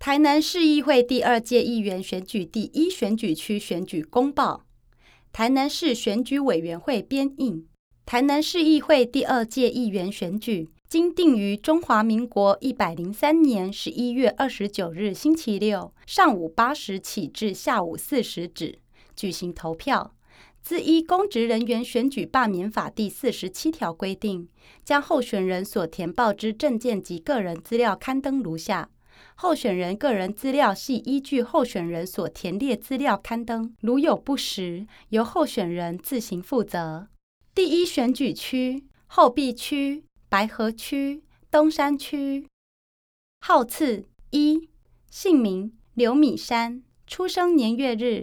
台南市议会第2届议员选举第1选举区选举公报，台南市选举委员会编印。台南市议会第2届议员选举，经定于中华民国103年11月29日星期六上午8时起至下午4时止举行投票。自依公职人员选举罢免法第47条规定，将候选人所填报之证件及个人资料刊登如下。候选人个人资料系依据候选人所填列资料刊登，如有不实，由候选人自行负责。第1选举区：后壁区、白河区、东山区。号次1：姓名刘米山，出生年月日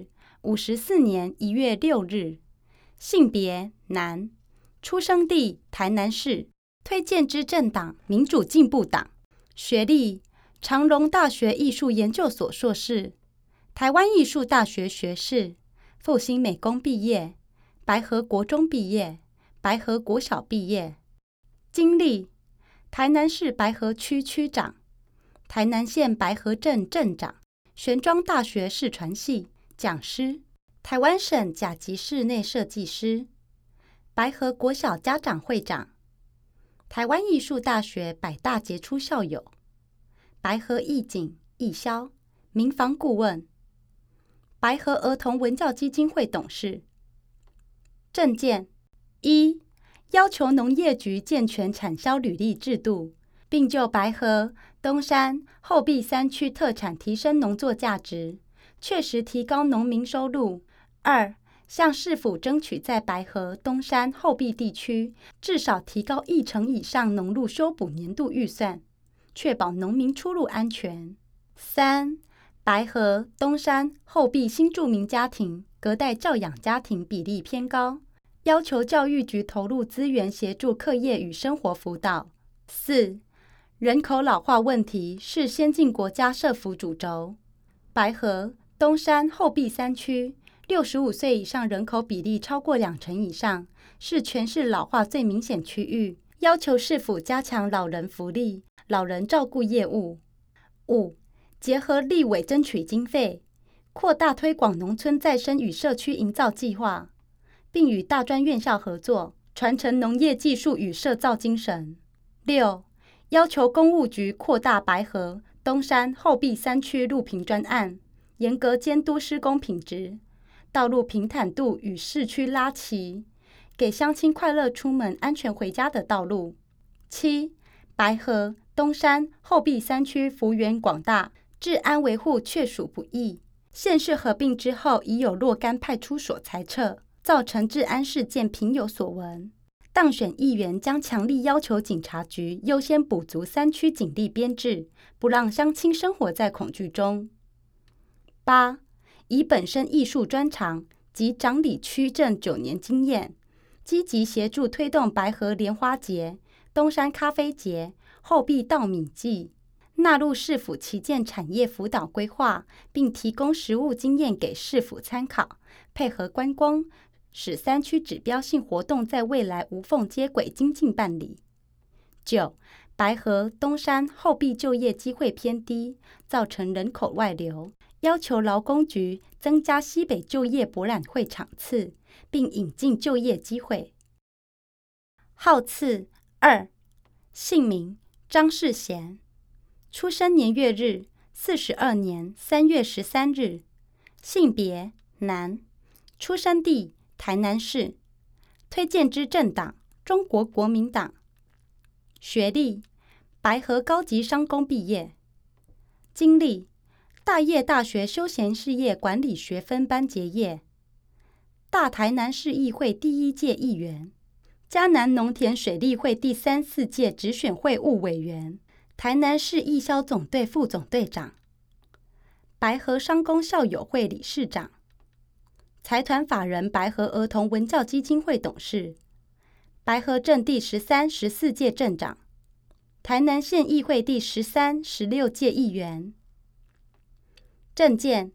54年1月6日，性别男，出生地台南市，推荐之政党民主进步党，学历长荣大学艺术研究所硕士，台湾艺术大学学士，复兴美工毕业，白河国中毕业，白河国小毕业。经历台南市白河区区长，台南县白河镇镇长，玄奘大学视传系讲师，台湾省甲级室内设计师，白河国小家长会长，台湾艺术大学百大杰出校友，白河义警义消民防顾问，白河儿童文教基金会董事。政见1：要求农业局健全产销履历制度，并就白河、东山、后壁3区特产提升农作价值，确实提高农民收入。2：向市府争取在白河、东山、后壁地区至少提高1成以上农路修补年度预算，确保农民出入安全。3: 白河、东山、后壁新住民家庭隔代教养家庭比例偏高，要求教育局投入资源协助课业与生活辅导。4: 人口老化问题是先进国家社福主轴，白河、东山、后壁3区65岁以上人口比例超过2成以上，是全市老化最明显区域，要求市府加强老人福利、老人照顾业务。5: 结合立委争取经费，扩大推广农村再生与社区营造计划，并与大专院校合作，传承农业技术与社造精神。6: 要求公务局扩大白河、东山、后壁3区路平专案，严格监督施工品质，道路平坦度与市区拉齐，给乡亲快乐出门、安全回家的道路。7: 白河、东山、后壁3区幅员广大，治安维护确属不易。县市合并之后，已有若干派出所裁撤，造成治安事件频有所闻。当选议员将强力要求警察局优先补足3区警力编制，不让乡亲生活在恐惧中。8: 以本身艺术专长及掌理区政9年经验，积极协助推动白河莲花节、东山咖啡节、后壁稻米季，纳入市府旗舰产业辅导规划，并提供实务经验给市府参考，配合观光，使3区指标性活动在未来无缝接轨精进办理。9: 白河、东山、后壁就业机会偏低，造成人口外流，要求劳工局增加西北就业博览会场次，并引进就业机会。号次2：姓名张世贤，出生年月日42年3月13日，性别男，出生地台南市，推荐之政党中国国民党，学历白河高级商工毕业，经历大业大学休闲事业管理学分班结业，大台南市议会第1届议员，嘉南农田水利会第3、4届直选会务委员，台南市义消总队副总队长，白河商工校友会理事长，财团法人白河儿童文教基金会董事，白河镇第13、14届镇长，台南县议会第13、16届议员。政见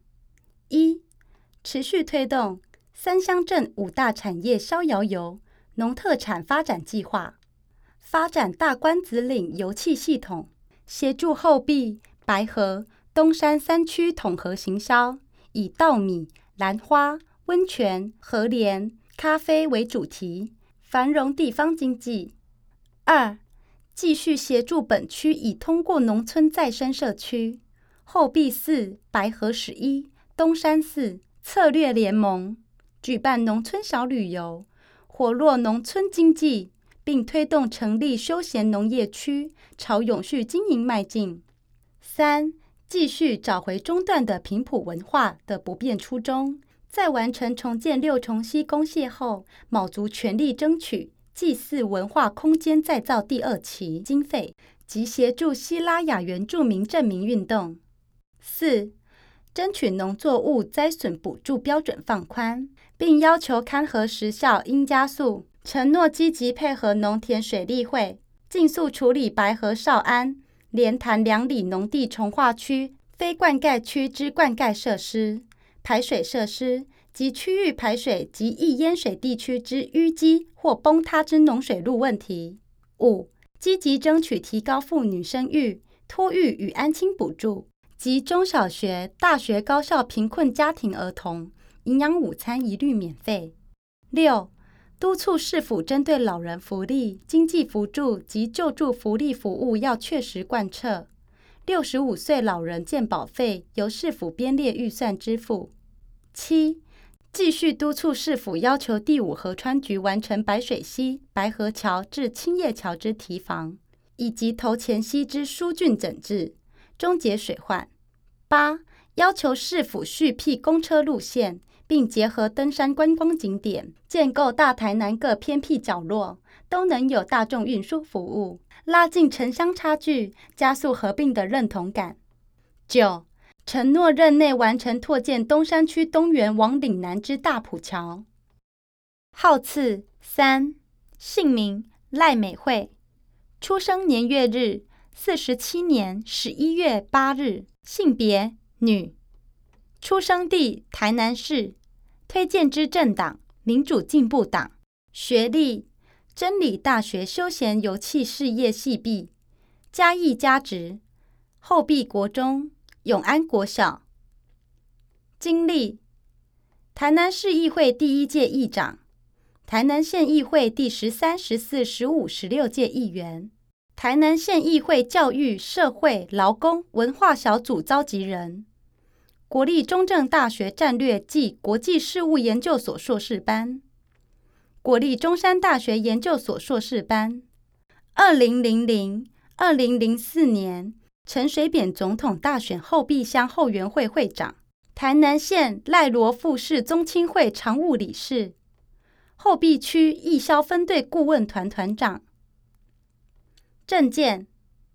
1：持续推动3乡镇5大产业逍遥游农特产发展计划，发展大关子岭油气系统，协助后壁、白河、 东山3区统合行销，以稻米、兰花、温泉、河莲、咖啡为主题，繁荣地方经济。2、继续协助本区以通过农村再生社区，后壁4、白河11、东山4策略联盟，举办农村小旅游，活络农村经济，并推动成立休闲农业区，朝永续经营迈进。3、继续找回中断的平埔文化的不变初衷，在完成重建六重溪公廨后，卯足全力争取祭祀文化空间再造第2期经费，及协助西拉雅原住民正名运动。4、争取农作物灾损补助标准放宽，并要求勘核时效应加速，承诺积极配合农田水利会，尽速处理白河少安、莲潭2里农地重划区非灌溉区之灌溉设施、排水设施及区域排水及易淹水地区之淤积或崩塌之农水路问题。5、积极争取提高妇女生育、托育与安亲补助及中小学、大学高校贫困家庭儿童营养午餐一律免费。6、督促市府针对老人福利、经济扶助及救助福利服务要确实贯彻。65岁老人健保费由市府编列预算支付。7、继续督促市府要求第5河川局完成白水溪、白河桥至青叶桥之堤防，以及头前溪之疏浚整治，终结水患。8、要求市府续辟公车路线，并结合登山观光景点，建构大台南各偏僻角落都能有大众运输服务，拉近城乡差距，加速合并的认同感。9、承诺任内完成拓建东山区东园往岭南之大埔桥。号次3、姓名赖美惠，出生年月日47年11月8日，性别女，出生地台南市，推荐之政党民主进步党，学历真理大学休闲游憩事业系毕，嘉义家职，后壁国中，永安国小。经历台南市议会第1届议长，台南县议会第13、14、15、16届议员，台南县议会教育、社会、劳工、文化小组召集人，国立中正大学战略暨国际事务研究所硕士班，国立中山大学研究所硕士班。2000-2004年陈水扁总统大选后壁乡后援会会长，台南县赖罗富市宗亲会常务理事，后壁区义消分队顾问团团长。政见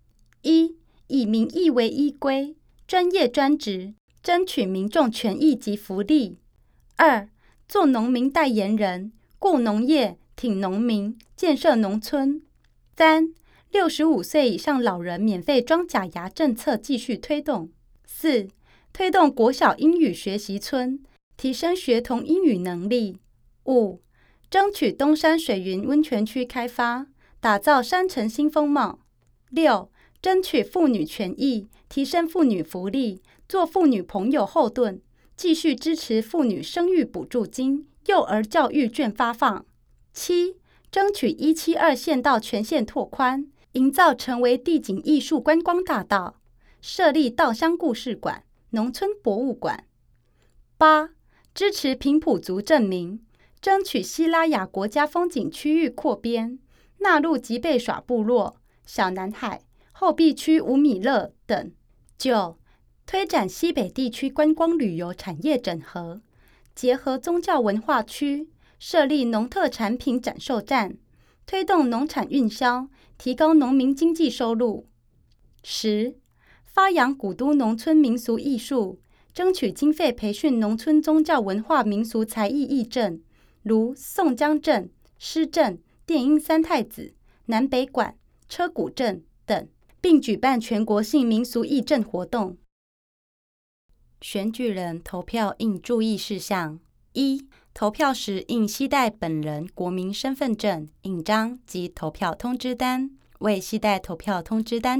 ：1、以民意为依归，专业专职，争取民众权益及福利。2、做农民代言人，顾农业，挺农民，建设农村。3、65岁以上老人免费装假牙政策继续推动。4、推动国小英语学习村，提升学童英语能力。5、争取东山水云温泉区开发，打造山城新风貌。6、争取妇女权益，提升妇女福利，做妇女朋友后盾，继续支持妇女生育补助金、幼儿教育券发放。7、争取172县道全线拓宽，营造成为地景艺术观光大道，设立稻香故事馆、农村博物馆。8、支持平埔族正名，争取西拉雅国家风景区域扩编，纳入吉贝耍部落、小南海、后壁区五米勒等。9、推展西北地区观光旅游产业整合，结合宗教文化区，设立农特产品展售站，推动农产运销，提高农民经济收入。10、发扬古都农村民俗艺术，争取经费培训农村宗教文化民俗才艺艺阵，如宋江阵、诗阵、电音三太子、南北馆、车鼓阵等，并举办全国性民俗艺阵活动。选举人投票应注意事项： 1、投票时应携带本人国民身份证、印章及投票通知单。未携带投票通知单者，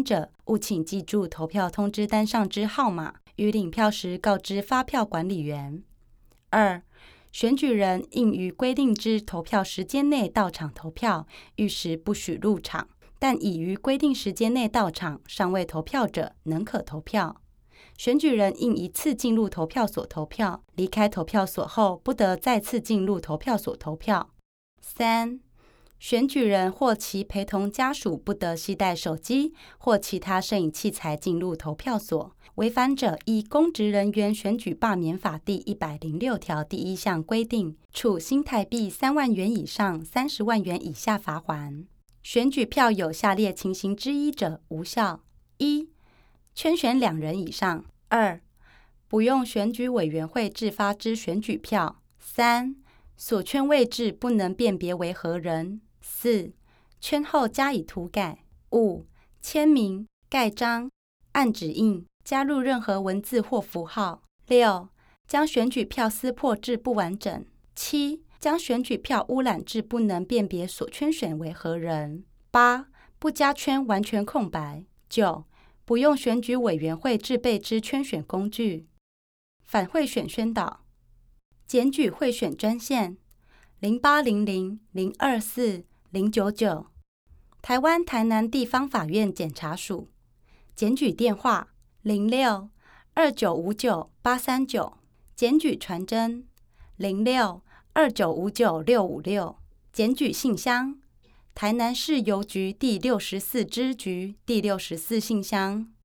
务请记住投票通知单上之号码，于领票时告知发票管理员。2. 选举人应于规定之投票时间内到场投票，逾时不许入场，但已于规定时间内到场尚未投票者，能可投票。选举人应一次进入投票所投票，离开投票所后不得再次进入投票所投票。3. 选举人或其陪同家属不得携带手机或其他摄影器材进入投票所，违反者依公职人员选举罢免法第106条第1项规定，处新台币3万元以上30万元以下罚锾。选举票有下列情形之一者无效：1. 圈选2人以上； 2. 不用选举委员会制发之选举票； 3. 所圈位置不能辨别为何人； 4. 圈后加以涂改； 5. 签名、盖章、按指印、加入任何文字或符号； 6. 将选举票撕破至不完整； 7. 将选举票污染至不能辨别所圈选为何人； 8. 不加圈完全空白； 9. 不用选举委员会制备之圈选工具。反贿选宣导。检举贿选专线0800-024-099，台湾台南地方法院检察署。检举电话06-2959-839，检举传真06-2959-656，检举信箱台南市邮局第64支局第64信箱。